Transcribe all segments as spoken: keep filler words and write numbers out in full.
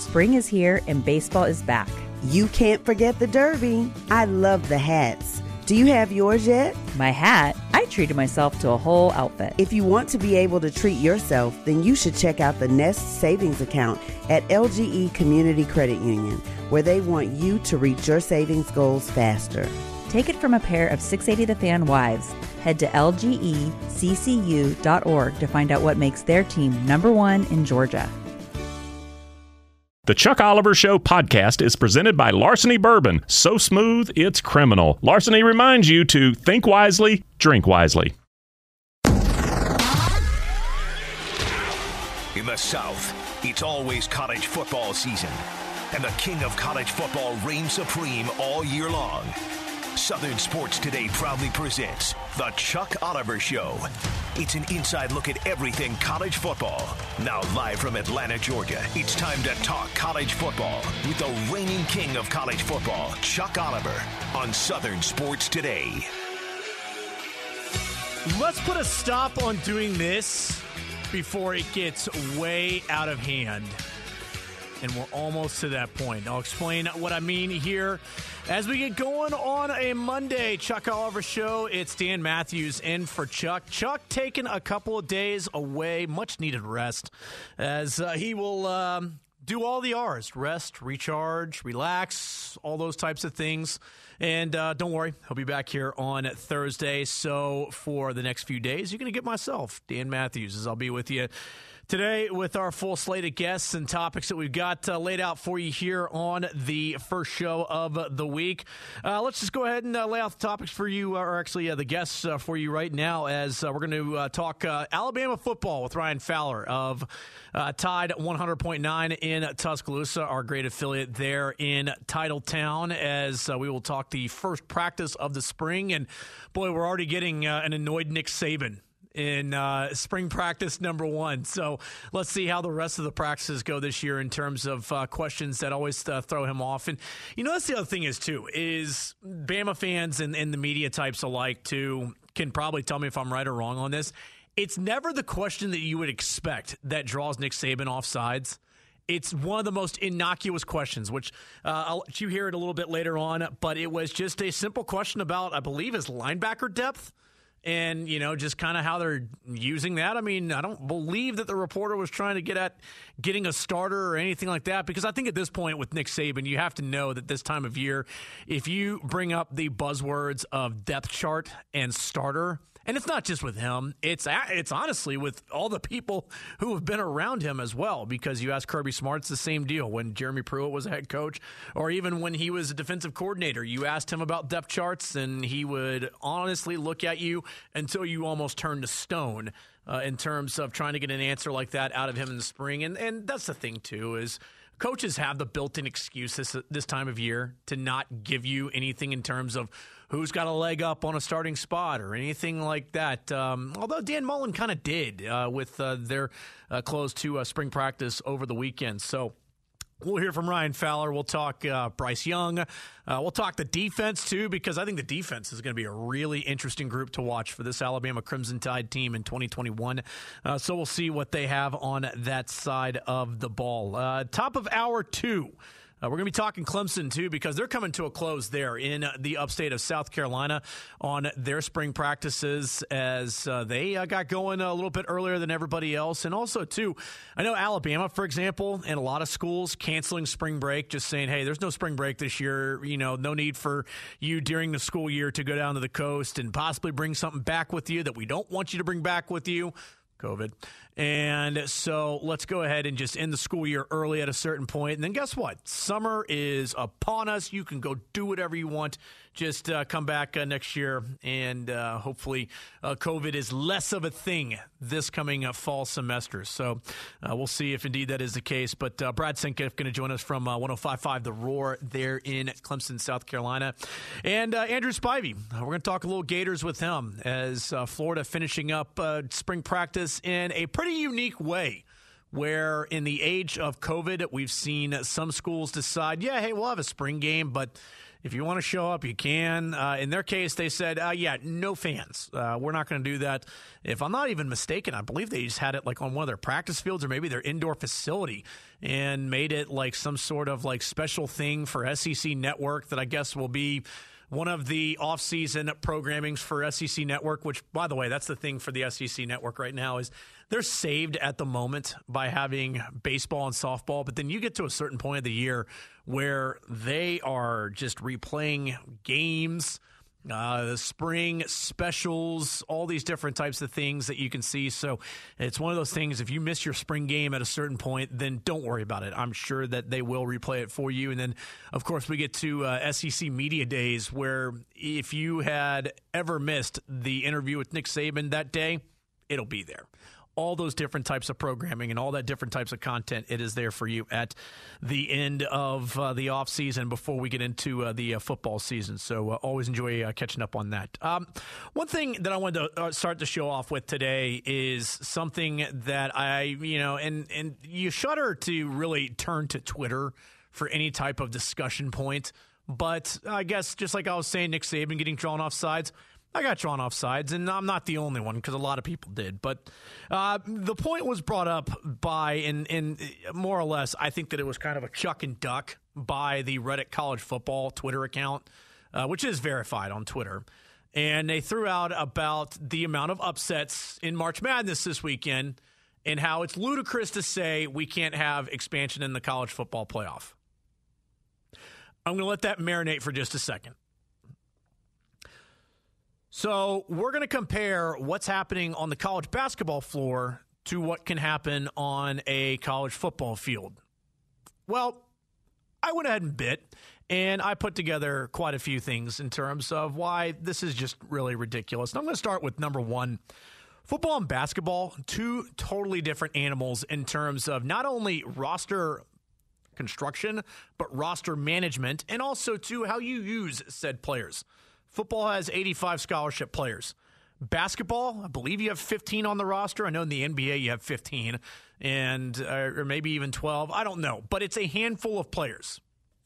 Spring is here and baseball is back. You can't forget the Derby. I love the hats. Do you have yours yet? My hat? I treated myself to a whole outfit. If you want to be able to treat yourself, then you should check out the Nest Savings Account at L G E Community Credit Union, where they want you to reach your savings goals faster. Take it from a pair of six eighty The Fan wives. Head to L G E C C U dot org to find out what makes their team number one in Georgia. The Chuck Oliver Show podcast is presented by Larceny Bourbon. So smooth, it's criminal. Larceny reminds you to think wisely, drink wisely. In the South, it's always college football season, and the king of college football reigns supreme all year long. Southern Sports Today proudly presents The Chuck Oliver Show. It's an inside look at everything college football. Now live from Atlanta, Georgia, it's time to talk college football with the reigning king of college football, Chuck Oliver, on Southern Sports Today. Let's put a stop on doing this before it gets way out of hand. And we're almost to that point. I'll explain what I mean here as we get going on a Monday. Chuck Oliver Show. It's Dan Matthews in for Chuck. Chuck taking a couple of days away, much needed rest, as uh, he will um, do all the R's: rest, recharge, relax, all those types of things. And uh, don't worry, he'll be back here on Thursday. So for the next few days, you're going to get myself, Dan Matthews, as I'll be with you today with our full slate of guests and topics that we've got uh, laid out for you here on the first show of the week. Uh, let's just go ahead and uh, lay out the topics for you, or actually uh, the guests uh, for you right now, as uh, we're going to uh, talk uh, Alabama football with Ryan Fowler of uh, Tide one hundred point nine in Tuscaloosa, our great affiliate there in Titletown, as uh, we will talk the first practice of the spring. And boy, we're already getting uh, an annoyed Nick Saban in uh, spring practice number one. So let's see how the rest of the practices go this year in terms of uh, questions that always uh, throw him off. And, you know, that's the other thing is, too, is Bama fans and, and the media types alike, too, can probably tell me if I'm right or wrong on this. It's never the question that you would expect that draws Nick Saban off sides. It's one of the most innocuous questions, which uh, I'll let you hear it a little bit later on, but it was just a simple question about, I believe, his linebacker depth. And, you know, just kind of how they're using that. I mean, I don't believe that the reporter was trying to get at getting a starter or anything like that, because I think at this point with Nick Saban, you have to know that this time of year, if you bring up the buzzwords of depth chart and starter, and it's not just with him, it's it's honestly with all the people who have been around him as well, because you ask Kirby Smart, it's the same deal. When Jeremy Pruitt was a head coach, or even when he was a defensive coordinator, you asked him about depth charts, and he would honestly look at you until you almost turned to stone uh, in terms of trying to get an answer like that out of him in the spring. And and that's the thing, too, is coaches have the built-in excuse this, this time of year to not give you anything in terms of who's got a leg up on a starting spot or anything like that. Um, although Dan Mullen kind of did uh, with uh, their uh, close to uh, spring practice over the weekend. So we'll hear from Ryan Fowler. We'll talk uh, Bryce Young. Uh, we'll talk the defense, too, because I think the defense is going to be a really interesting group to watch for this Alabama Crimson Tide team in twenty twenty-one. Uh, so we'll see what they have on that side of the ball. Uh, top of hour two. Uh, we're going to be talking Clemson, too, because they're coming to a close there in the upstate of South Carolina on their spring practices, as uh, they uh, got going a little bit earlier than everybody else. And also, too, I know Alabama, for example, and a lot of schools canceling spring break, just saying, hey, there's no spring break this year. You know, no need for you during the school year to go down to the coast and possibly bring something back with you that we don't want you to bring back with you. COVID. And so let's go ahead and just end the school year early at a certain point. And then guess what? Summer is upon us. You can go do whatever you want. Just uh, come back uh, next year, and uh, hopefully uh, COVID is less of a thing this coming uh, fall semester. So uh, we'll see if indeed that is the case. But uh, Brad Sinkiff going to join us from uh, one oh five point five The Roar there in Clemson, South Carolina. And uh, Andrew Spivey, we're going to talk a little Gators with him as uh, Florida finishing up uh, spring practice in a pretty unique way where in the age of COVID, we've seen some schools decide, yeah, hey, we'll have a spring game, but if you want to show up, you can. Uh, in their case, they said, uh, yeah, no fans. Uh, we're not going to do that. If I'm not even mistaken, I believe they just had it like on one of their practice fields or maybe their indoor facility and made it like some sort of like special thing for S E C Network that I guess will be one of the off-season programmings for S E C Network, which, by the way, that's the thing for the S E C Network right now is they're saved at the moment by having baseball and softball. But then you get to a certain point of the year where they are just replaying games, uh, the spring specials, all these different types of things that you can see. So it's one of those things, if you miss your spring game at a certain point, then don't worry about it. I'm sure that they will replay it for you. And then, of course, we get to uh, S E C Media Days, where if you had ever missed the interview with Nick Saban that day, it'll be there. All those different types of programming and all that different types of content, it is there for you at the end of uh, the off season before we get into uh, the uh, football season. So uh, always enjoy uh, catching up on that. Um, one thing that I wanted to uh, start the show off with today is something that I, you know, and, and you shudder to really turn to Twitter for any type of discussion point. But I guess just like I was saying, Nick Saban getting drawn off sides, I got drawn off sides, and I'm not the only one because a lot of people did. But uh, the point was brought up by, and, and more or less, I think that it was kind of a chuck and duck by the Reddit College Football Twitter account, uh, which is verified on Twitter. And they threw out about the amount of upsets in March Madness this weekend and how it's ludicrous to say we can't have expansion in the college football playoff. I'm going to let that marinate for just a second. So we're going to compare what's happening on the college basketball floor to what can happen on a college football field. Well, I went ahead and bit, and I put together quite a few things in terms of why this is just really ridiculous. And I'm going to start with number one. Football and basketball, two totally different animals in terms of not only roster construction, but roster management, and also to how you use said players. Football has eighty-five scholarship players. Basketball, I believe you have fifteen on the roster. I know in the N B A you have fifteen, and uh, or maybe even twelve. I don't know, but it's a handful of players.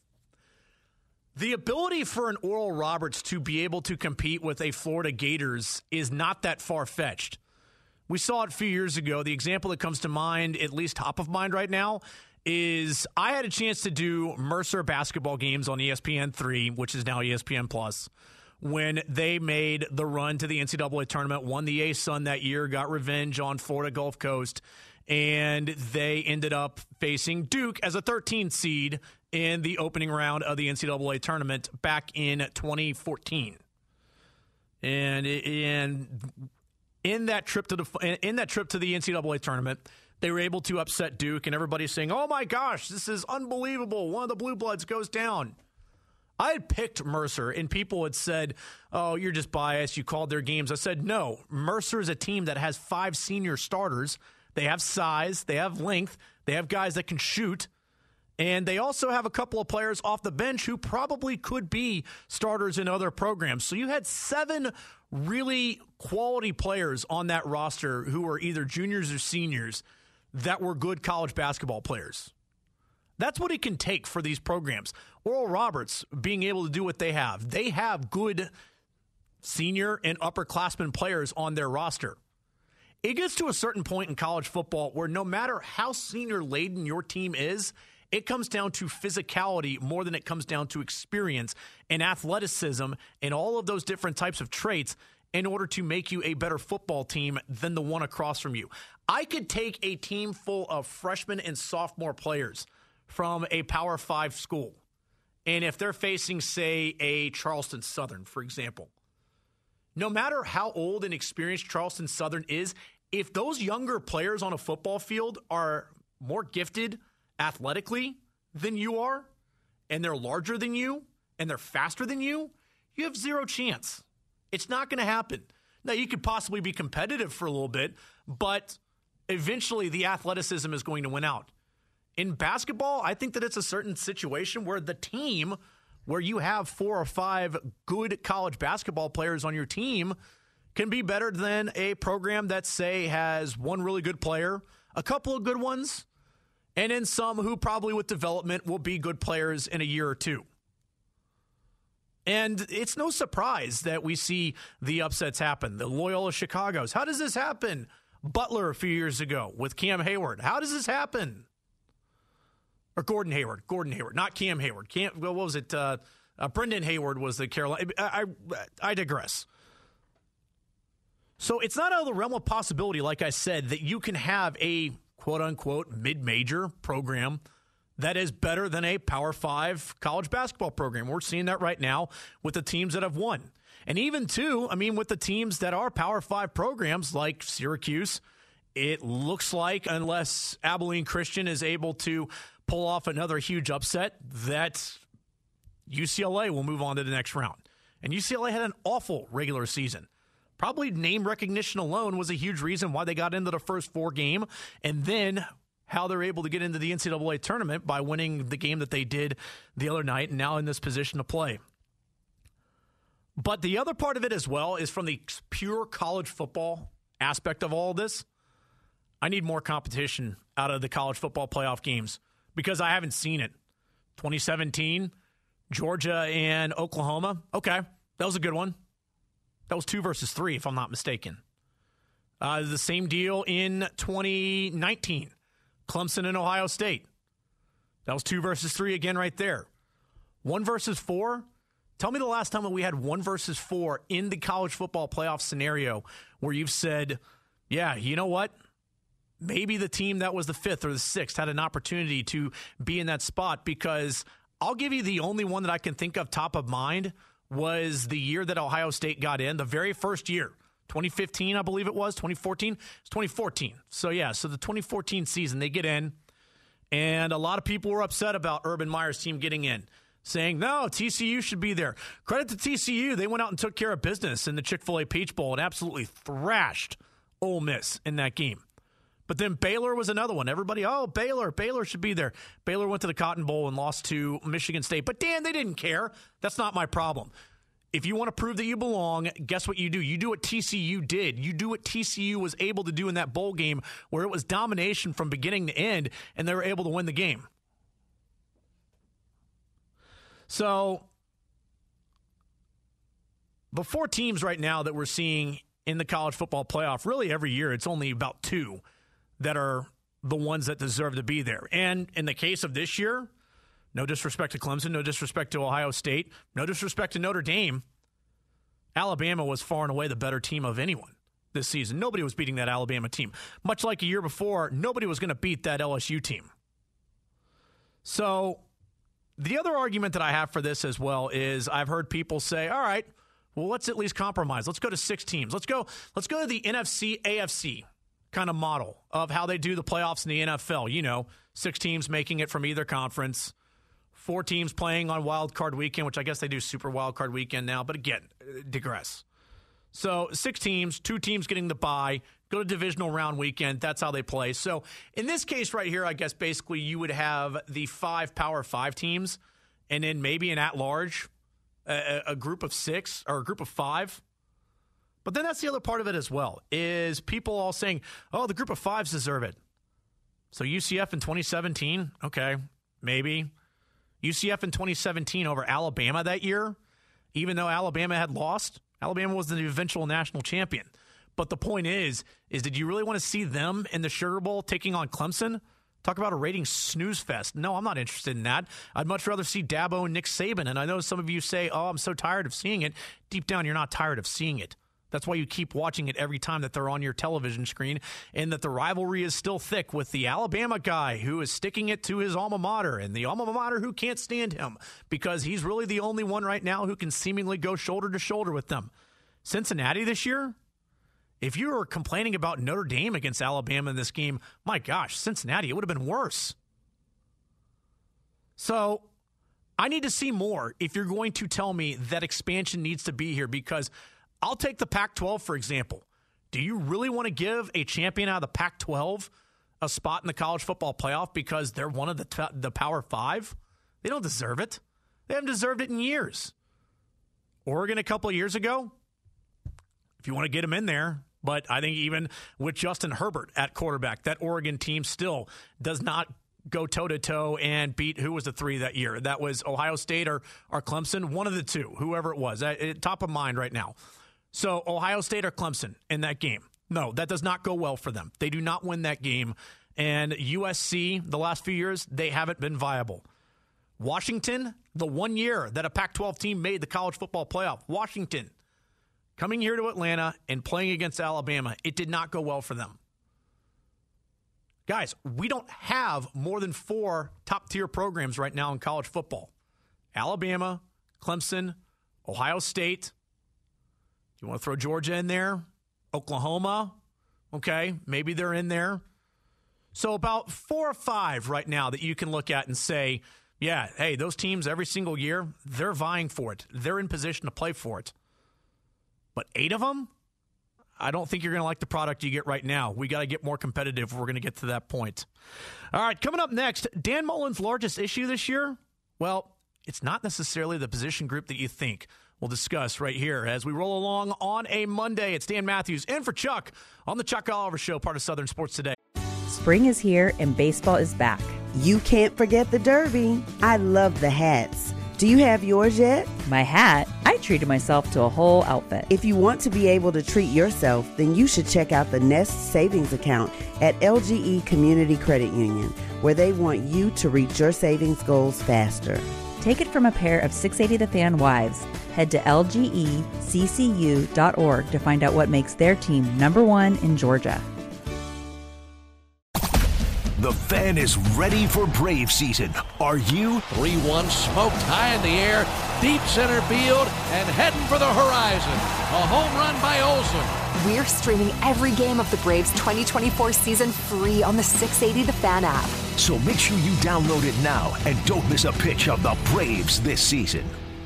The ability for an Oral Roberts to be able to compete with a Florida Gators is not that far-fetched. We saw it a few years ago. The example that comes to mind, at least top of mind right now, is I had a chance to do Mercer basketball games on E S P N three, which is now E S P N Plus, when they made the run to the N C double A tournament, won the A-Sun that year, got revenge on Florida Gulf Coast, and they ended up facing Duke as a thirteenth seed in the opening round of the N C double A tournament back in twenty fourteen. And and in that trip to the in that trip to the N C double A tournament, they were able to upset Duke, and everybody's saying, "Oh my gosh, this is unbelievable! One of the Blue Bloods goes down." I had picked Mercer, and people had said, oh, you're just biased. You called their games. I said, no, Mercer is a team that has five senior starters. They have size. They have length. They have guys that can shoot. And they also have a couple of players off the bench who probably could be starters in other programs. So you had seven really quality players on that roster who were either juniors or seniors that were good college basketball players. That's what it can take for these programs. Oral Roberts being able to do what they have. They have good senior and upperclassmen players on their roster. It gets to a certain point in college football where no matter how senior-laden your team is, it comes down to physicality more than it comes down to experience and athleticism and all of those different types of traits in order to make you a better football team than the one across from you. I could take a team full of freshmen and sophomore players from a Power Five school, and if they're facing, say, a Charleston Southern, for example, no matter how old and experienced Charleston Southern is, if those younger players on a football field are more gifted athletically than you are, and they're larger than you, and they're faster than you, you have zero chance. It's not going to happen. Now, you could possibly be competitive for a little bit, but eventually the athleticism is going to win out. In basketball, I think that it's a certain situation where the team, where you have four or five good college basketball players on your team, can be better than a program that, say, has one really good player, a couple of good ones, and then some who probably with development will be good players in a year or two. And it's no surprise that we see the upsets happen. The Loyola Chicagos. How does this happen? Butler a few years ago with Cam Hayward. How does this happen? Or Gordon Hayward. Gordon Hayward, not Cam Hayward. Cam, what was it? Uh, uh, Brendan Hayward was the Carolina. I, I, I digress. So it's not out of the realm of possibility, like I said, that you can have a quote-unquote mid-major program that is better than a Power Five college basketball program. We're seeing that right now with the teams that have won. And even, too, I mean, with the teams that are Power Five programs like Syracuse, it looks like, unless Abilene Christian is able to pull off another huge upset, that U C L A will move on to the next round. And U C L A had an awful regular season. Probably name recognition alone was a huge reason why they got into the first four game, and then how they're able to get into the N C double A tournament by winning the game that they did the other night and now in this position to play. But the other part of it as well is from the pure college football aspect of all of this, I need more competition out of the college football playoff games because I haven't seen it. twenty seventeen, Georgia and Oklahoma. Okay, that was a good one. That was two versus three, if I'm not mistaken. Uh, the same deal in twenty nineteen. Clemson and Ohio State. That was two versus three again right there. One versus four. Tell me the last time that we had one versus four in the college football playoff scenario where you've said, yeah, you know what? Maybe the team that was the fifth or the sixth had an opportunity to be in that spot, because I'll give you the only one that I can think of top of mind was the year that Ohio State got in, the very first year. twenty fifteen, I believe it was. twenty fourteen? It's twenty fourteen. So, yeah, so the twenty fourteen season, they get in, and a lot of people were upset about Urban Meyer's team getting in, saying, no, T C U should be there. Credit to T C U. They went out and took care of business in the Chick-fil-A Peach Bowl and absolutely thrashed Ole Miss in that game. But then Baylor was another one. Everybody, oh, Baylor, Baylor should be there. Baylor went to the Cotton Bowl and lost to Michigan State. But, Dan, they didn't care. That's not my problem. If you want to prove that you belong, guess what you do? You do what T C U did. You do what T C U was able to do in that bowl game where it was domination from beginning to end, and they were able to win the game. So, the four teams right now that we're seeing in the college football playoff, really every year, it's only about two that are the ones that deserve to be there. And in the case of this year, no disrespect to Clemson, no disrespect to Ohio State, no disrespect to Notre Dame, Alabama was far and away the better team of anyone this season. Nobody was beating that Alabama team. Much like a year before, nobody was going to beat that L S U team. So the other argument that I have for this as well is I've heard people say, all right, well, let's at least compromise. Let's go to six teams. Let's go, let's go to the N F C, A F C kind of model of how they do the playoffs in the N F L. You know, six teams making it from either conference, four teams playing on Wild Card Weekend, which I guess they do Super Wild Card Weekend now, but again, digress. So six teams, two teams getting the bye, go to divisional round weekend. That's how they play. So in this case right here, I guess basically you would have the five Power Five teams and then maybe an at-large, a, a group of six or a group of five. But then that's the other part of it as well, is people all saying, oh, the group of fives deserve it. So U C F in twenty seventeen, okay, maybe. U C F in twenty seventeen over Alabama that year, even though Alabama had lost, Alabama was the eventual national champion. But the point is, is did you really want to see them in the Sugar Bowl taking on Clemson? Talk about a rating snooze fest. No, I'm not interested in that. I'd much rather see Dabo and Nick Saban. And I know some of you say, oh, I'm so tired of seeing it. Deep down, you're not tired of seeing it. That's why you keep watching it every time that they're on your television screen, and that the rivalry is still thick with the Alabama guy who is sticking it to his alma mater and the alma mater who can't stand him because he's really the only one right now who can seemingly go shoulder to shoulder with them. Cincinnati this year, if you were complaining about Notre Dame against Alabama in this game, my gosh, Cincinnati, it would have been worse. So I need to see more if you're going to tell me that expansion needs to be here, because I'll take the Pac twelve, for example. Do you really want to give a champion out of the Pac twelve a spot in the college football playoff because they're one of the t- the Power Five? They don't deserve it. They haven't deserved it in years. Oregon a couple of years ago, if you want to get them in there, But I think even with Justin Herbert at quarterback, that Oregon team still does not go toe-to-toe and beat who was the three that year. That was Ohio State or, or Clemson, one of the two, whoever it was. Uh, top of mind right now. So Ohio State or Clemson in that game. No, that does not go well for them. They do not win that game. And U S C, the last few years, they haven't been viable. Washington, the one year that a Pac twelve team made the college football playoff, Washington, coming here to Atlanta and playing against Alabama, it did not go well for them. Guys, we don't have more than four top-tier programs right now in college football. Alabama, Clemson, Ohio State. Do you want to throw Georgia in there? Oklahoma? Okay, maybe they're in there. So about four or five right now that you can look at and say, yeah, hey, those teams every single year, they're vying for it. They're in position to play for it. But eight of them? I don't think you're going to like the product you get right now. We got to get more competitive. We're going to get to that point. All right, coming up next, Dan Mullen's largest issue this year? Well, it's not necessarily the position group that you think. We'll discuss right here as we roll along on a Monday. It's Dan Matthews in for Chuck on the Chuck Oliver Show, part of Southern Sports Today. Spring is here and baseball is back. You can't forget the Derby. I love the hats. Do you have yours yet? My hat? I treated myself to a whole outfit. If you want to be able to treat yourself, then you should check out the Nest Savings Account at L G E Community Credit Union, where they want you to reach your savings goals faster. Take it from a pair of six eighty The Fan wives. Head to L G E C C U dot org to find out what makes their team number one in Georgia. The Fan is ready for Brave season. Are you? three one smoked high in the air, deep center field, and heading for the horizon. A home run by Olsen. We're streaming every game of the Braves twenty twenty-four season free on the six eighty The Fan app. So make sure you download it now and don't miss a pitch of the Braves this season.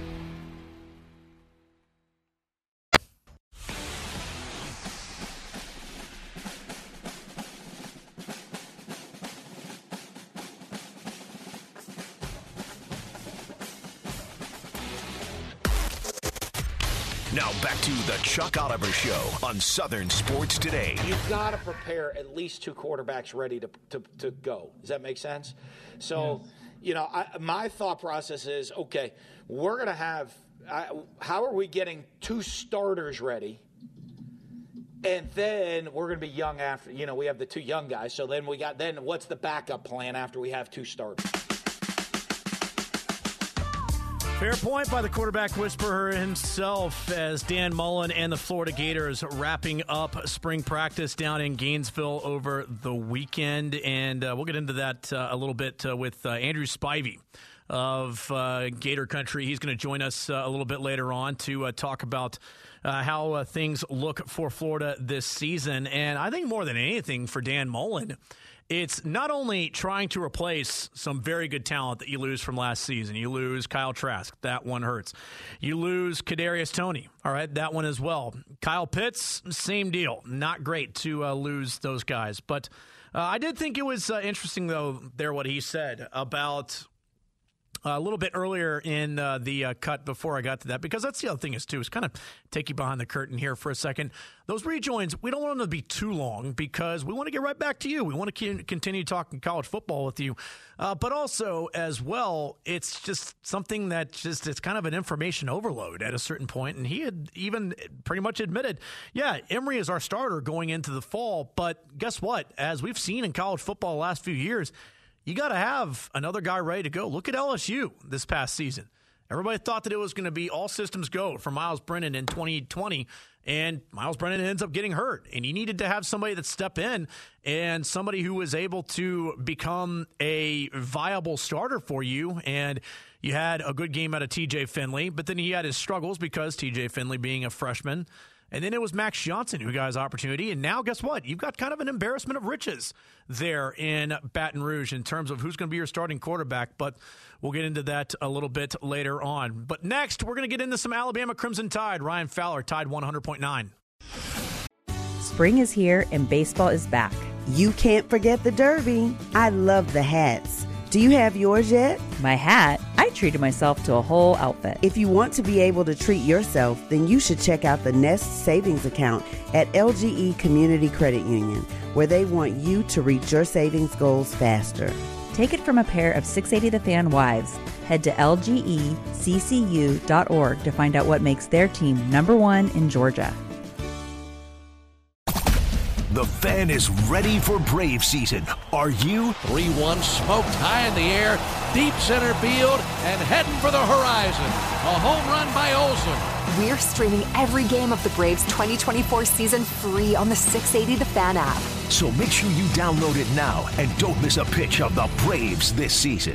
Now back to the Chuck Oliver Show on Southern Sports Today. You've got to prepare at least two quarterbacks ready to to, to go. Does that make sense? So, yes. you know, I, my thought process is, okay, we're going to have I, how are we getting two starters ready? And then we're going to be young after, you know, we have the two young guys. So then we got, then what's the backup plan after we have two starters? Fair point by the quarterback whisperer himself as Dan Mullen and the Florida Gators wrapping up spring practice down in Gainesville over the weekend. And uh, we'll get into that uh, a little bit uh, with uh, Andrew Spivey of uh, Gator Country. He's going to join us uh, a little bit later on to uh, talk about uh, how uh, things look for Florida this season. And I think more than anything for Dan Mullen, it's not only trying to replace some very good talent that you lose from last season. You lose Kyle Trask. That one hurts. You lose Kadarius Toney. All right, that one as well. Kyle Pitts, same deal. Not great to uh, lose those guys. But uh, I did think it was uh, interesting, though, there what he said about Uh, a little bit earlier in uh, the uh, cut before I got to that, because that's the other thing is, too, is kind of take you behind the curtain here for a second. Those rejoins, we don't want them to be too long because we want to get right back to you. We want to continue talking college football with you. Uh, but also, as well, it's just something that just it's kind of an information overload at a certain point. And he had even pretty much admitted, yeah, Emory is our starter going into the fall. But guess what? As we've seen in college football the last few years, you got to have another guy ready to go. Look at L S U this past season. Everybody thought that it was going to be all systems go for Miles Brennan in twenty twenty, and Miles Brennan ends up getting hurt. And you needed to have somebody that step in and somebody who was able to become a viable starter for you. And you had a good game out of T J Finley, but then he had his struggles because T J Finley being a freshman. And then it was Max Johnson who got his opportunity. And now, guess what? You've got kind of an embarrassment of riches there in Baton Rouge in terms of who's going to be your starting quarterback. But we'll get into that a little bit later on. But next, we're going to get into some Alabama Crimson Tide. Ryan Fowler, Tide one hundred point nine. Spring is here and baseball is back. You can't forget the Derby. I love the hats. Do you have yours yet? My hat? I treated myself to a whole outfit. If you want to be able to treat yourself, then you should check out the Nest Savings Account at L G E Community Credit Union, where they want you to reach your savings goals faster. Take it from a pair of six eighty The Fan wives. Head to L G E C C U dot org to find out what makes their team number one in Georgia. The Fan is ready for Brave season. Are you? three one smoked high in the air, deep center field, and heading for the horizon. A home run by Olsen. We're streaming every game of the Braves twenty twenty-four season free on the six eighty The Fan app. So make sure you download it now and don't miss a pitch of the Braves this season.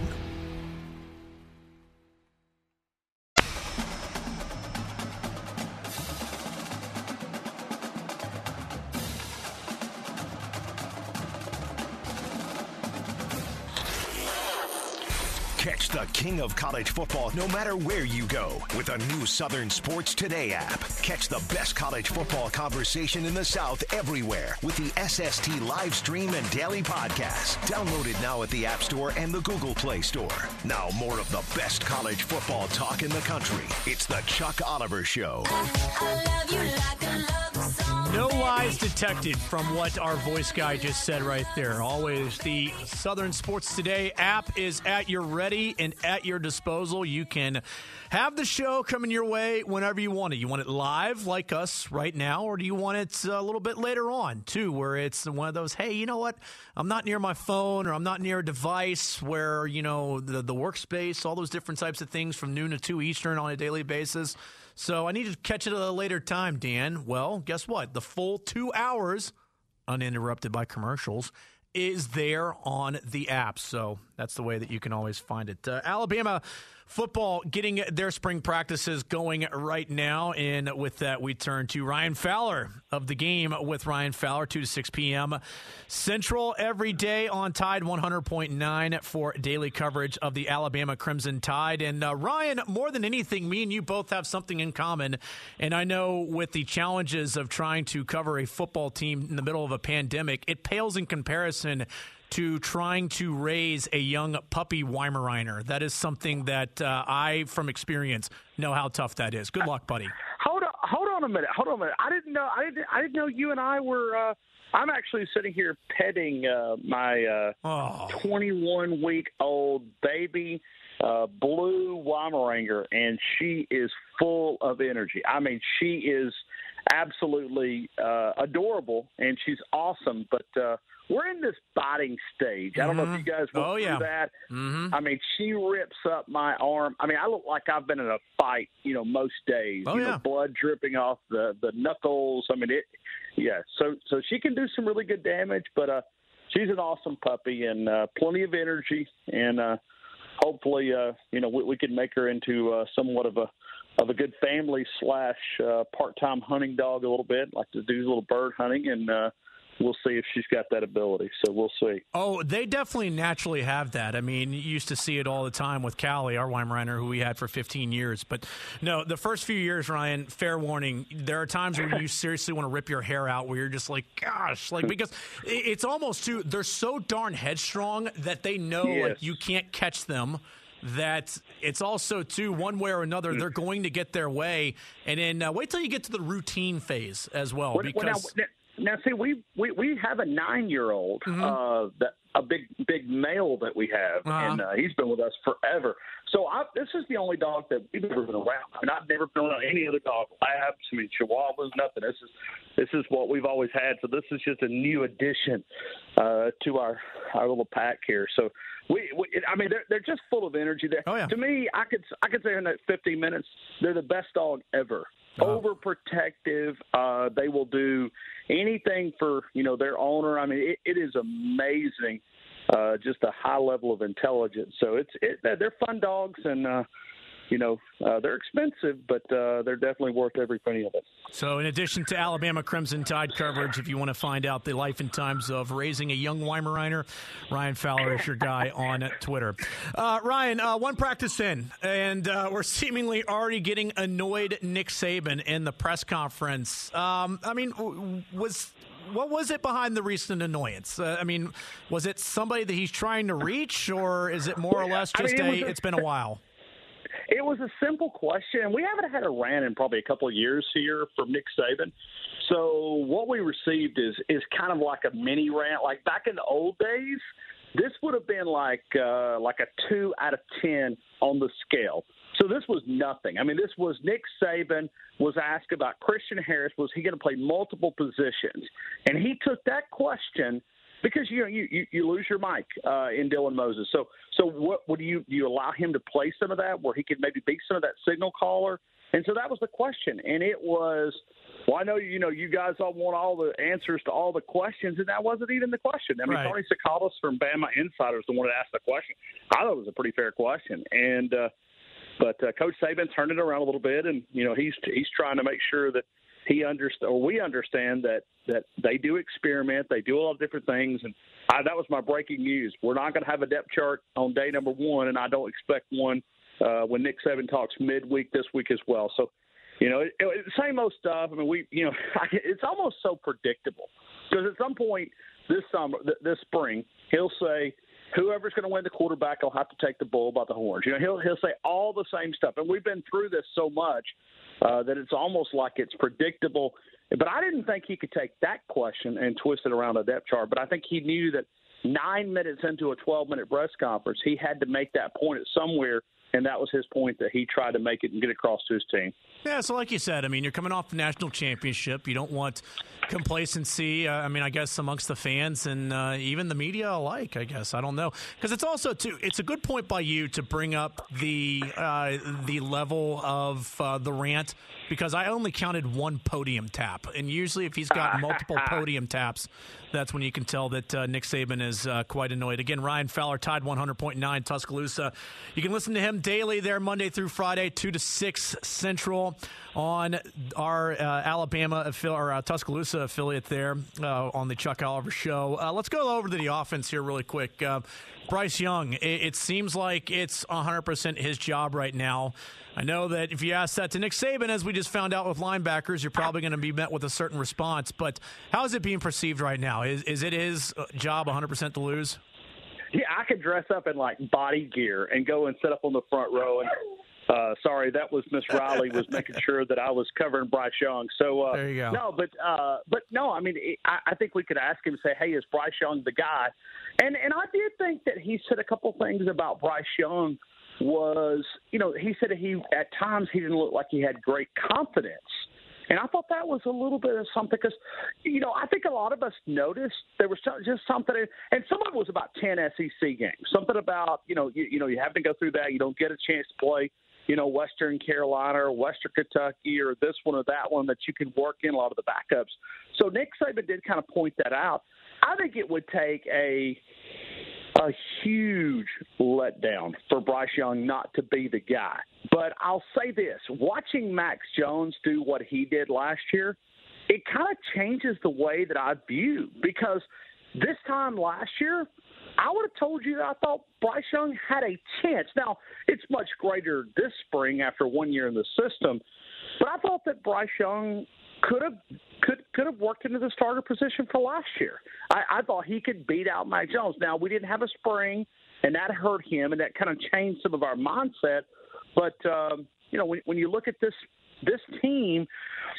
Catch the king of college football no matter where you go with a new Southern Sports Today app. Catch the best college football conversation in the South everywhere with the S S T live stream and daily podcast. Download it now at the App Store and the Google Play Store. Now more of the best college football talk in the country. It's the Chuck Oliver Show. No lies detected from what our voice guy just said right there. Always the Southern Sports Today app is at your ready and at your disposal. You can have the show coming your way whenever you want it. You want it live like us right now, or do you want it a little bit later on too, where it's one of those, hey, you know what? I'm not near my phone or I'm not near a device where, you know, the, the workspace, all those different types of things from noon to two Eastern on a daily basis. So I need to catch it at a later time, Dan. Well, guess what? The full two hours, uninterrupted by commercials, is there on the app. So that's the way that you can always find it. Uh, Alabama football getting their spring practices going right now. And with that, we turn to Ryan Fowler of The Game with Ryan Fowler, two to six p.m. Central every day on Tide one hundred point nine for daily coverage of the Alabama Crimson Tide. And uh, Ryan, more than anything, me and you both have something in common. And I know with the challenges of trying to cover a football team in the middle of a pandemic, it pales in comparison to trying to raise a young puppy Weimaraner. That is something that uh, I, from experience, know how tough that is. Good luck, buddy. Hold on, hold on a minute. Hold on a minute. I didn't know. I didn't. I didn't know you and I were. Uh, I'm actually sitting here petting uh, my uh, oh. twenty-one week old baby uh, blue Weimaraner, and she is full of energy. I mean, she is absolutely uh, adorable, and she's awesome. But uh, we're in this biting stage. I don't mm-hmm. know if you guys went oh, through yeah. that. Mm-hmm. I mean, she rips up my arm. I mean, I look like I've been in a fight, you know, most days. Oh, you yeah. know, blood dripping off the, the knuckles. I mean, it. Yeah, so so she can do some really good damage, but uh, she's an awesome puppy and uh, plenty of energy, and uh, hopefully, uh, you know, we, we can make her into uh, somewhat of a of a good family slash uh, part-time hunting dog a little bit, like to do a little bird hunting, and uh, we'll see if she's got that ability. So we'll see. Oh, they definitely naturally have that. I mean, you used to see it all the time with Callie, our Weimaraner, who we had for fifteen years. But no, the first few years, Ryan, fair warning, there are times where you seriously want to rip your hair out, where you're just like, gosh, like, because it's almost too, they're so darn headstrong that they know yes. like you can't catch them. That it's also, too, one way or another, they're going to get their way. And then uh, wait till you get to the routine phase as well. Well, because now, now, see, we, we, we have a nine-year-old, mm-hmm. uh, that, a big big male that we have, uh-huh. and uh, he's been with us forever. So I, this is the only dog that we've ever been around. I mean, I've never been around any other dog, labs, I mean, chihuahuas, nothing. This is this is what we've always had. So this is just a new addition uh, to our our little pack here. So we, we I mean, they're they're just full of energy. There, oh, yeah. To me, I could I could say in that fifteen minutes, they're the best dog ever. Wow. Overprotective. Uh, they will do anything for, you know, their owner. I mean, it, it is amazing. Uh, just a high level of intelligence. So it's it, they're fun dogs, and uh, you know uh, they're expensive, but uh, they're definitely worth every penny of it. So, in addition to Alabama Crimson Tide coverage, if you want to find out the life and times of raising a young Weimaraner, Ryan Fowler is your guy on Twitter. Uh, Ryan, uh, one practice in, and uh, we're seemingly already getting annoyed Nick Saban in the press conference. Um, I mean, was what was it behind the recent annoyance? Uh, I mean, was it somebody that he's trying to reach, or is it more or less just I mean, it a, was a, it's been a while? It was a simple question. We haven't had a rant in probably a couple of years here from Nick Saban. So what we received is is kind of like a mini rant. Like back in the old days, this would have been like uh, like a two out of ten on the scale. So this was nothing. I mean, this was Nick Saban was asked about Christian Harris. Was he going to play multiple positions? And he took that question because, you know, you, you, you lose your mic uh, in Dylan Moses. So so what would you do you allow him to play some of that where he could maybe be some of that signal caller? And so that was the question. And it was, well, I know, you know, you guys all want all the answers to all the questions, and that wasn't even the question. I mean, right. Tony Sakalas from Bama Insider is the one that asked the question. I thought it was a pretty fair question. And, uh, But uh, Coach Saban turned it around a little bit, and you know he's he's trying to make sure that he understand, or we understand that that they do experiment, they do a lot of different things, and I, that was my breaking news. We're not going to have a depth chart on day number one, and I don't expect one uh, when Nick Saban talks midweek this week as well. So, you know, it, it, same old stuff. I mean, we you know it's almost so predictable because at some point this summer, th- this spring, he'll say, whoever's going to win the quarterback will have to take the bull by the horns. You know, he'll he'll say all the same stuff, and we've been through this so much uh, that it's almost like it's predictable. But I didn't think he could take that question and twist it around a depth chart. But I think he knew that nine minutes into a twelve-minute press conference, he had to make that point at somewhere, and that was his point that he tried to make it and get across to his team. Yeah, so like you said, I mean, you're coming off the national championship. You don't want complacency, uh, I mean, I guess, amongst the fans and uh, even the media alike, I guess. I don't know. Because it's also, too, it's a good point by you to bring up the uh, the level of uh, the rant, because I only counted one podium tap. And usually if he's got multiple podium taps, that's when you can tell that uh, Nick Saban is uh, quite annoyed. Again, Ryan Fowler, Tide one hundred point nine, Tuscaloosa. You can listen to him daily there Monday through Friday, two to six Central on our uh, Alabama affi- or uh, Tuscaloosa affiliate there uh, on the Chuck Oliver Show. Uh, let's go over to the offense here really quick. Uh, Bryce Young, it, it seems like it's one hundred percent his job right now. I know that if you ask that to Nick Saban, as we just found out with linebackers, you're probably going to be met with a certain response. But how is it being perceived right now? Is, is it his job one hundred percent to lose? Yeah, I could dress up in, like, body gear and go and sit up on the front row. And uh, sorry, that was Miss Riley was making sure that I was covering Bryce Young. So uh, there you go. No, but uh, but no, I mean, it, I, I think we could ask him, say, hey, is Bryce Young the guy? And and I did think that he said a couple things about Bryce Young was, you know, he said he at times he didn't look like he had great confidence. And I thought that was a little bit of something because, you know, I think a lot of us noticed there was just something, and some of it was about ten S E C games, something about, you know, you, you know, you have to go through that. You don't get a chance to play, you know, Western Carolina or Western Kentucky or this one or that one that you can work in a lot of the backups. So Nick Saban did kind of point that out. I think it would take a a huge letdown for Bryce Young not to be the guy. But I'll say this, watching Max Jones do what he did last year, it kind of changes the way that I view, because this time last year, I would have told you that I thought Bryce Young had a chance. Now, it's much greater this spring after one year in the system, but I thought that Bryce Young could have could could have worked into the starter position for last year. I, I thought he could beat out Mac Jones. Now, we didn't have a spring, and that hurt him, and that kind of changed some of our mindset. But, um, you know, when, when you look at this this team,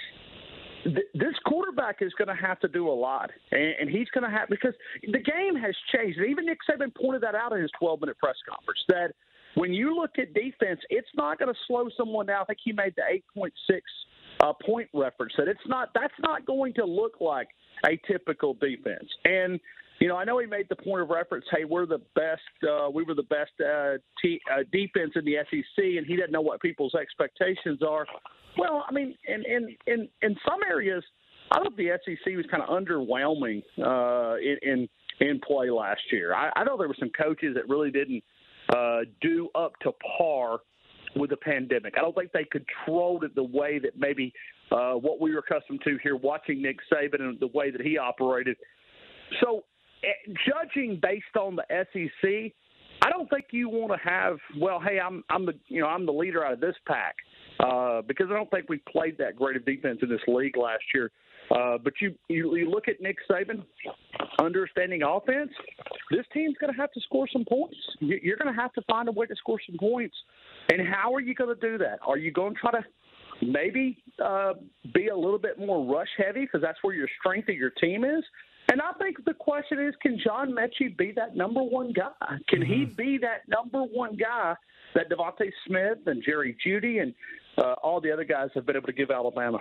th- this quarterback is going to have to do a lot, and, and he's going to have – because the game has changed. And even Nick Saban pointed that out in his twelve-minute press conference, that when you look at defense, it's not going to slow someone down. I think he made the eight point six Uh, point reference that it's not that's not going to look like a typical defense. And you know, I know he made the point of reference, hey, we're the best uh, we were the best uh, t- uh, defense in the S E C, and he didn't know what people's expectations are. Well, I mean, in in in, in some areas, I thought the S E C was kind of underwhelming uh, in, in in play last year. I, I know there were some coaches that really didn't uh, do up to par with the pandemic. I don't think they controlled it the way that maybe uh, what we were accustomed to here watching Nick Saban and the way that he operated. So uh, judging based on the S E C, I don't think you want to have, well, hey, I'm I'm the you know I'm the leader out of this pack uh, because I don't think we played that great of defense in this league last year. Uh, but you, you you look at Nick Saban, understanding offense, this team's going to have to score some points. You're going to have to find a way to score some points. And how are you going to do that? Are you going to try to maybe uh, be a little bit more rush heavy because that's where your strength of your team is? And I think the question is, can John Mechie be that number one guy? Can mm-hmm. he be that number one guy that Devontae Smith and Jerry Jeudy and uh, all the other guys have been able to give Alabama?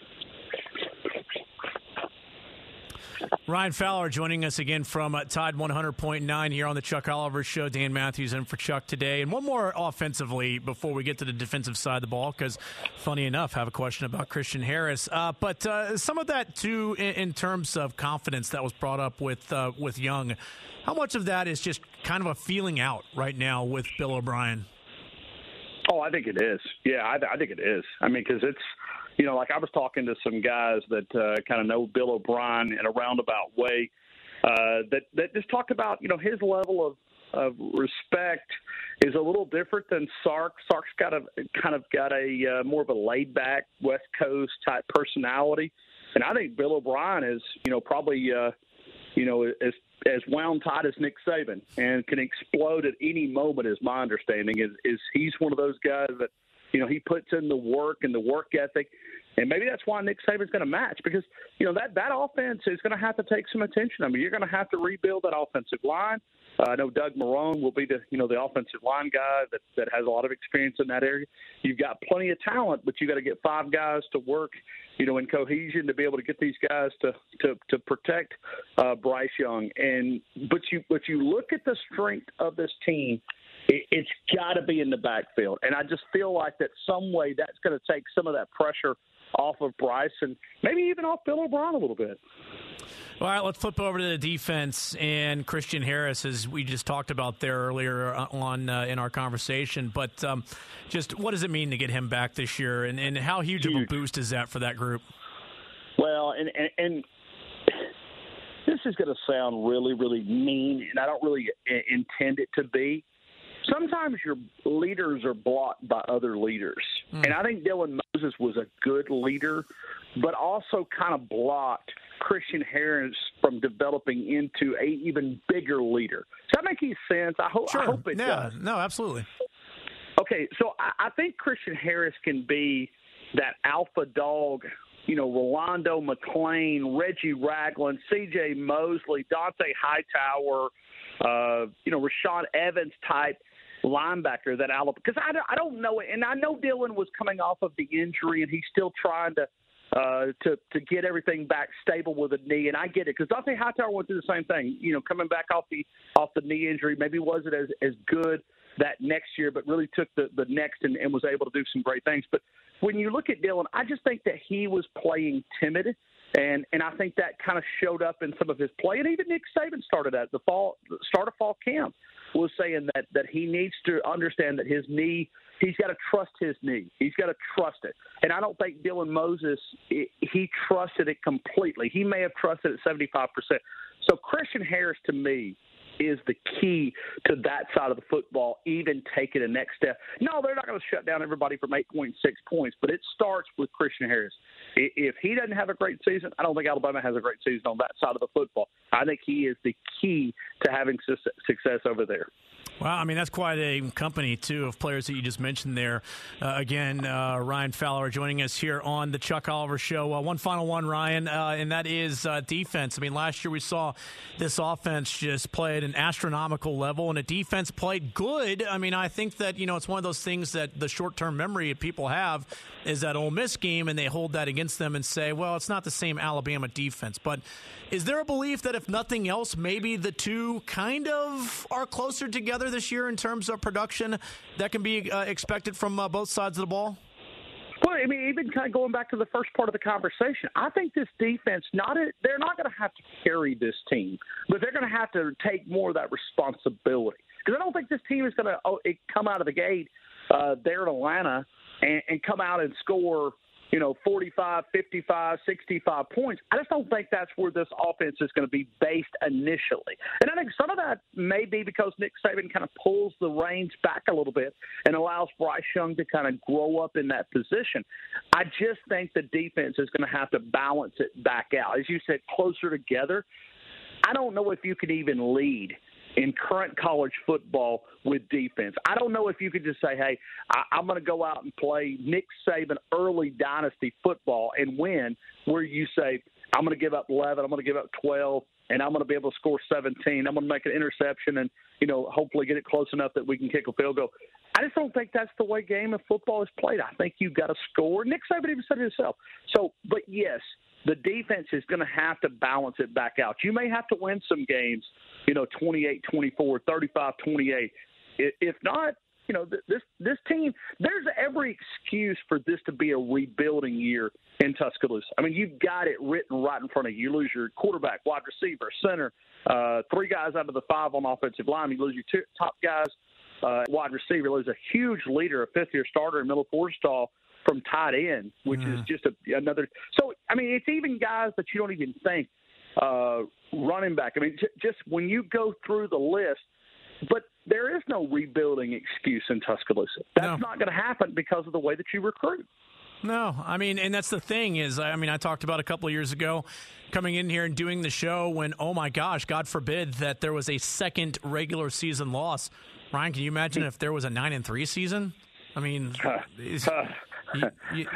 Ryan Fowler joining us again from uh, Tide one hundred point nine here on the Chuck Oliver Show. Dan Matthews in for Chuck today. And one more offensively before we get to the defensive side of the ball, because funny enough, I have a question about Christian Harris. Uh, but uh, some of that, too, in, in terms of confidence that was brought up with, uh, with Young, how much of that is just kind of a feeling out right now with Bill O'Brien? Oh, I think it is. Yeah, I, I think it is. I mean, because it's, you know, like I was talking to some guys that uh, kind of know Bill O'Brien in a roundabout way uh, that, that just talked about, you know, his level of, of respect is a little different than Sark. Sark's got a kind of got a uh, more of a laid-back West Coast type personality. And I think Bill O'Brien is, you know, probably, uh, you know, as as wound tight as Nick Saban and can explode at any moment, is my understanding, is, is he's one of those guys that, you know, he puts in the work and the work ethic. And maybe that's why Nick Saban's going to match, because, you know, that, that offense is going to have to take some attention. I mean, you're going to have to rebuild that offensive line. Uh, I know Doug Marrone will be the, you know, the offensive line guy that, that has a lot of experience in that area. You've got plenty of talent, but you got to get five guys to work, you know, in cohesion to be able to get these guys to to, to protect uh, Bryce Young. And but you but you look at the strength of this team, it, it's got to be in the backfield. And I just feel like that some way that's going to take some of that pressure off of Bryce and maybe even off Bill O'Brien a little bit. All right, let's flip over to the defense and Christian Harris, as we just talked about there earlier on uh, in our conversation. But um, just what does it mean to get him back this year, and, and how huge, huge of a boost is that for that group? Well, and, and, and this is going to sound really, really mean, and I don't really intend it to be. Sometimes your leaders are blocked by other leaders. Mm. And I think Dylan Moses was a good leader, but also kind of blocked Christian Harris from developing into a even bigger leader. Does that make any sense? I hope, sure. I hope it yeah. does. No, absolutely. Okay, so I, I think Christian Harris can be that alpha dog, you know, Rolando McClain, Reggie Ragland, C J Mosley, Dante Hightower, uh, you know, Rashaan Evans type linebacker that Alabama, because I, I don't know it, and I know Dylan was coming off of the injury, and he's still trying to uh, to to get everything back stable with a knee, and I get it, because Dante Hightower went through the same thing, you know, coming back off the off the knee injury, maybe wasn't as, as good that next year, but really took the, the next and, and was able to do some great things. But when you look at Dylan, I just think that he was playing timid, and and I think that kind of showed up in some of his play, and even Nick Saban started at the fall start of fall camp was saying that that he needs to understand that his knee, he's got to trust his knee. He's got to trust it. And I don't think Dylan Moses, it, he trusted it completely. He may have trusted it seventy-five percent. So Christian Harris, to me, is the key to that side of the football, even taking a next step. No, they're not going to shut down everybody from eight point six points, but it starts with Christian Harris. If he doesn't have a great season, I don't think Alabama has a great season on that side of the football. I think he is the key to having success over there. Well, I mean, that's quite a company, too, of players that you just mentioned there. Uh, again, uh, Ryan Fowler joining us here on the Chuck Oliver Show. Uh, one final one, Ryan, uh, and that is uh, defense. I mean, last year we saw this offense just play at an astronomical level, and the defense played good. I mean, I think that, you know, it's one of those things that the short-term memory people have is that Ole Miss game, and they hold that against them and say, well, it's not the same Alabama defense. But is there a belief that if nothing else, maybe the two kind of are closer together this year in terms of production that can be uh, expected from uh, both sides of the ball? Well, I mean, even kind of going back to the first part of the conversation, I think this defense, not a, they're not going to have to carry this team, but they're going to have to take more of that responsibility. Because I don't think this team is going to oh, come out of the gate uh, there in Atlanta and, and come out and score you know, forty-five, fifty-five, sixty-five points. I just don't think that's where this offense is going to be based initially. And I think some of that may be because Nick Saban kind of pulls the reins back a little bit and allows Bryce Young to kind of grow up in that position. I just think the defense is going to have to balance it back out. As you said, closer together. I don't know if you could even lead in current college football with defense. I don't know if you could just say, hey, I, I'm going to go out and play Nick Saban early dynasty football and win, where you say, I'm going to give up eleven, I'm going to give up twelve, and I'm going to be able to score seventeen. I'm going to make an interception and, you know, hopefully get it close enough that we can kick a field goal. I just don't think that's the way game of football is played. I think you've got to score. Nick Saban even said it himself. So, but yes, the defense is going to have to balance it back out. You may have to win some games, you know, twenty-eight twenty-four, thirty-five twenty-eight. If not, you know, this this team, there's every excuse for this to be a rebuilding year in Tuscaloosa. I mean, you've got it written right in front of you. You lose your quarterback, wide receiver, center, uh, three guys out of the five on offensive line. You lose your two top guys, uh, wide receiver. You lose a huge leader, a fifth-year starter in Miller Forrestall from tight end, which mm. is just a, another. So, I mean, it's even guys that you don't even think uh, running back. I mean, j- just when you go through the list, but there is no rebuilding excuse in Tuscaloosa. That's no. not going to happen because of the way that you recruit. No, I mean, and that's the thing is, I mean, I talked about a couple of years ago coming in here and doing the show when, oh my gosh, God forbid that there was a second regular season loss. Ryan, can you imagine if there was a nine and three season? I mean, you, you,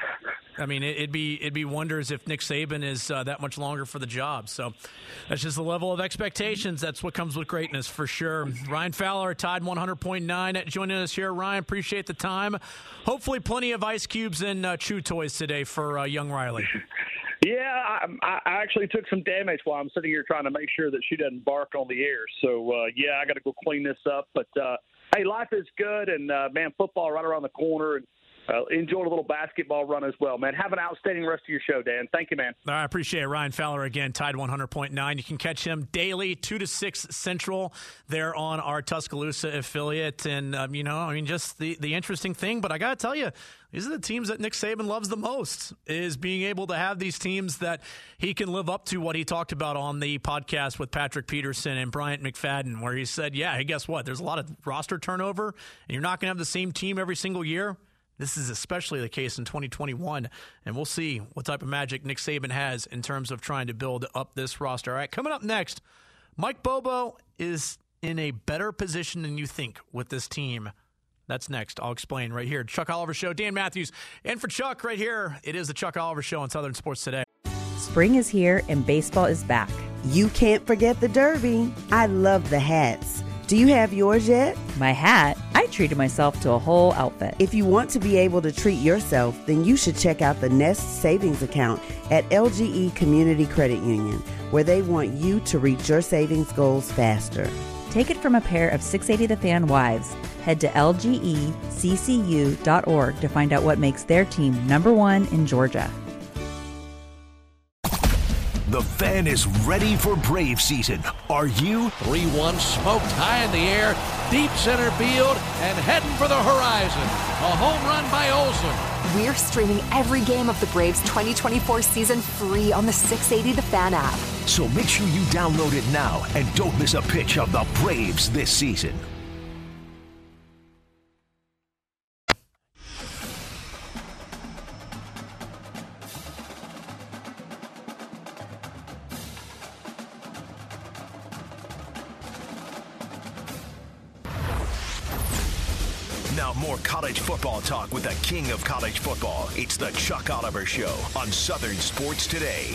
I mean, it'd be it'd be wonders if Nick Saban is uh, that much longer for the job. So that's just the level of expectations. That's what comes with greatness for sure. Ryan Fowler, Tide one hundred point nine, joining us here. Ryan, appreciate the time. Hopefully, plenty of ice cubes and uh, chew toys today for uh, young Riley. Yeah, I, I actually took some damage while I'm sitting here trying to make sure that she doesn't bark on the air. So uh, yeah, I got to go clean this up. But uh, hey, life is good, and uh, man, football right around the corner. And Uh, enjoyed a little basketball run as well, man. Have an outstanding rest of your show, Dan. Thank you, man. All right, I appreciate it. Ryan Fowler again, Tide one hundred point nine. You can catch him daily, two to six Central, there on our Tuscaloosa affiliate. And, um, you know, I mean, just the, the interesting thing, but I got to tell you, these are the teams that Nick Saban loves the most, is being able to have these teams that he can live up to what he talked about on the podcast with Patrick Peterson and Bryant McFadden, where he said, yeah, hey, guess what? There's a lot of roster turnover, and you're not going to have the same team every single year. This is especially the case in twenty twenty-one, and we'll see what type of magic Nick Saban has in terms of trying to build up this roster. All right, coming up next, Mike Bobo is in a better position than you think with this team. That's next. I'll explain right here. Chuck Oliver Show, Dan Matthews. And for Chuck right here, it is the Chuck Oliver Show on Southern Sports Today. Spring is here and baseball is back. You can't forget the Derby. I love the hats. Do you have yours yet? My hat? I treated myself to a whole outfit. If you want to be able to treat yourself, then you should check out the Nest Savings Account at L G E Community Credit Union, where they want you to reach your savings goals faster. Take it from a pair of six eighty The Fan wives. Head to L G E C C U dot org to find out what makes their team number one in Georgia. The Fan is ready for Brave season. Are you? three one smoked high in the air, deep center field, and heading for the horizon. A home run by Olsen. We're streaming every game of the Braves twenty twenty-four season free on the six eighty The Fan app. So make sure you download it now and don't miss a pitch of the Braves this season. Now more college football talk with the king of college football. It's the Chuck Oliver Show on Southern Sports Today.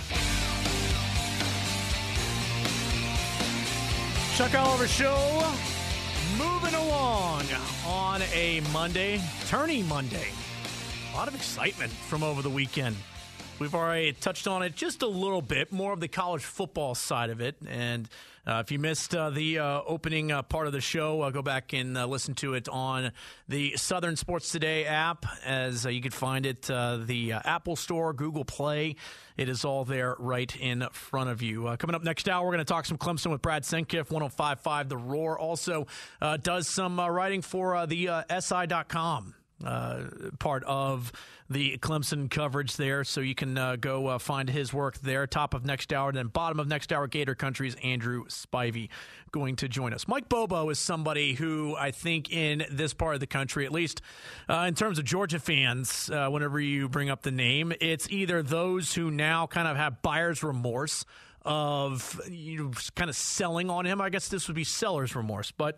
Chuck Oliver Show, moving along on a Monday, turning Monday. A lot of excitement from over the weekend. We've already touched on it just a little bit, more of the college football side of it. And uh, if you missed uh, the uh, opening uh, part of the show, uh, go back and uh, listen to it on the Southern Sports Today app, as uh, you can find it, uh, the uh, Apple Store, Google Play. It is all there right in front of you. Uh, coming up next hour, we're going to talk some Clemson with Brad Senkiff, one oh five point five The Roar. Also uh, does some uh, writing for uh, the uh, S I dot com. uh, part of the Clemson coverage there, so you can uh, go uh, find his work there. Top of next hour, then bottom of next hour, Gator Country's Andrew Spivey going to join us. Mike Bobo is somebody who I think in this part of the country, at least uh, in terms of Georgia fans, uh, whenever you bring up the name, it's either those who now kind of have buyer's remorse of, you know, kind of selling on him. I guess this would be seller's remorse, but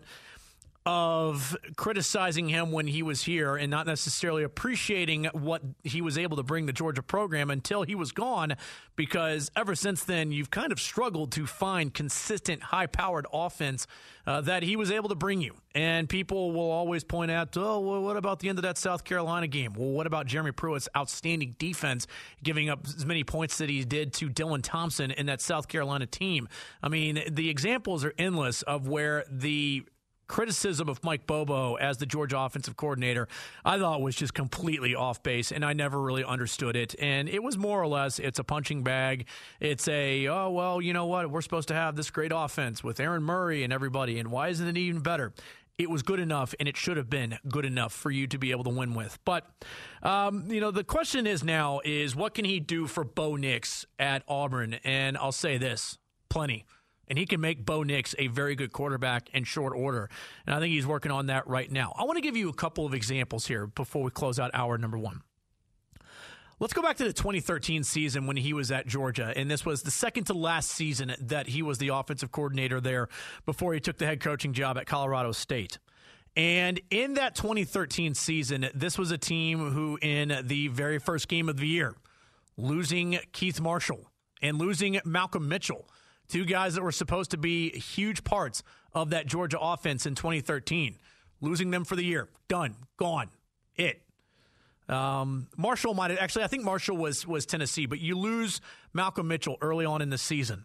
of criticizing him when he was here and not necessarily appreciating what he was able to bring the Georgia program until he was gone, because ever since then you've kind of struggled to find consistent high-powered offense uh, that he was able to bring you. And people will always point out, oh, well, what about the end of that South Carolina game? Well, what about Jeremy Pruitt's outstanding defense giving up as many points that he did to Dylan Thompson in that South Carolina team? I mean, the examples are endless of where the criticism of Mike Bobo as the Georgia offensive coordinator, I thought was just completely off base, and I never really understood it. And it was more or less, it's a punching bag. It's a, oh, well, you know what? We're supposed to have this great offense with Aaron Murray and everybody, and why isn't it even better? It was good enough, and it should have been good enough for you to be able to win with. But, um, you know, the question is now is what can he do for Bo Nix at Auburn? And I'll say this, plenty. And he can make Bo Nix a very good quarterback in short order. And I think he's working on that right now. I want to give you a couple of examples here before we close out hour number one. Let's go back to the twenty thirteen season when he was at Georgia. And this was the second to last season that he was the offensive coordinator there before he took the head coaching job at Colorado State. And in that twenty thirteen season, this was a team who in the very first game of the year, losing Keith Marshall and losing Malcolm Mitchell, two guys that were supposed to be huge parts of that Georgia offense in twenty thirteen. Losing them for the year. Done. Gone. It. Um, Marshall might have, actually, I think Marshall was, was Tennessee, but you lose Malcolm Mitchell early on in the season.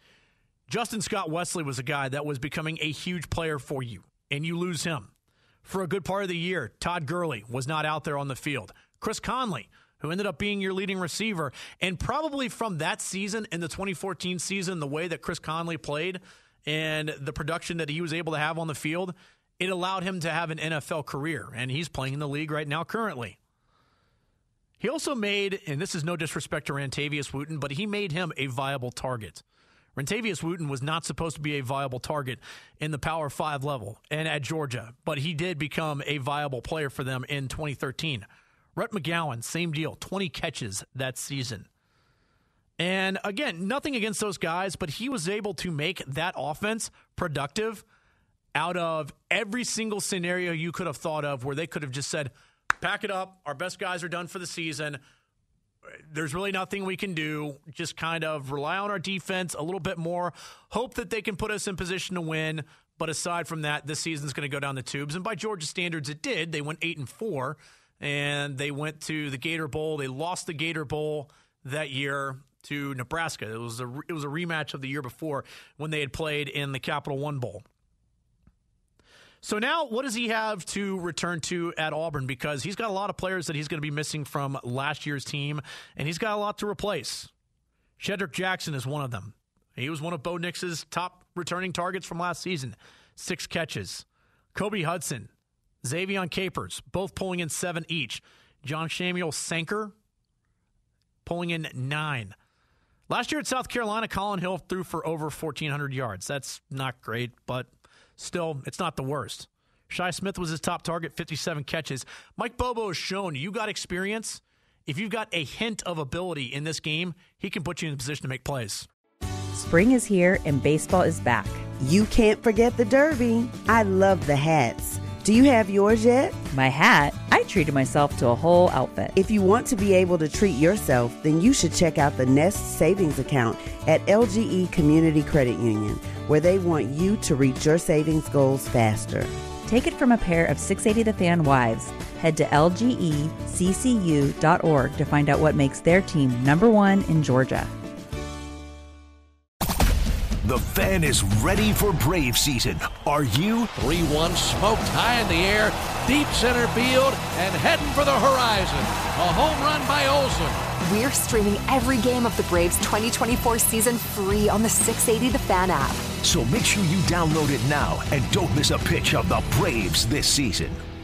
Justin Scott Wesley was a guy that was becoming a huge player for you, and you lose him. For a good part of the year, Todd Gurley was not out there on the field. Chris Conley, who ended up being your leading receiver. And probably from that season, in the twenty fourteen season, the way that Chris Conley played and the production that he was able to have on the field, it allowed him to have an N F L career. And he's playing in the league right now currently. He also made, and this is no disrespect to Rantavius Wooten, but he made him a viable target. Rantavius Wooten was not supposed to be a viable target in the Power Five level and at Georgia, but he did become a viable player for them in twenty thirteen. Rhett McGowan, same deal, twenty catches that season. And again, nothing against those guys, but he was able to make that offense productive out of every single scenario you could have thought of where they could have just said, pack it up, our best guys are done for the season. There's really nothing we can do. Just kind of rely on our defense a little bit more, hope that they can put us in position to win. But aside from that, this season's going to go down the tubes. And by Georgia standards, it did. They went eight and four. And they went to the Gator Bowl. They lost the Gator Bowl that year to Nebraska. It was a it was a rematch of the year before when they had played in the Capital One Bowl. So now what does he have to return to at Auburn? Because he's got a lot of players that he's going to be missing from last year's team, and he's got a lot to replace. Shedrick Jackson is one of them. He was one of Bo Nix's top returning targets from last season. Six catches. Kobe Hudson, Xavion Capers, both pulling in seven each. John Samuel Sanker pulling in nine. Last year at South Carolina, Colin Hill threw for over fourteen hundred yards. That's not great, but still, it's not the worst. Shi Smith was his top target, fifty-seven catches. Mike Bobo has shown you got experience. If you've got a hint of ability in this game, he can put you in a position to make plays. Spring is here and baseball is back. You can't forget the Derby. I love the hats. Do you have yours yet? My hat? I treated myself to a whole outfit. If you want to be able to treat yourself, then you should check out the Nest Savings Account at L G E Community Credit Union, where they want you to reach your savings goals faster. Take it from a pair of six eighty The Fan wives. Head to L G E C C U dot org to find out what makes their team number one in Georgia. The Fan is ready for Brave season. Are you? three one smoked high in the air, deep center field, and heading for the horizon. A home run by Olsen. We're streaming every game of the Braves twenty twenty-four season free on the six eighty The Fan app. So make sure you download it now and don't miss a pitch of the Braves this season.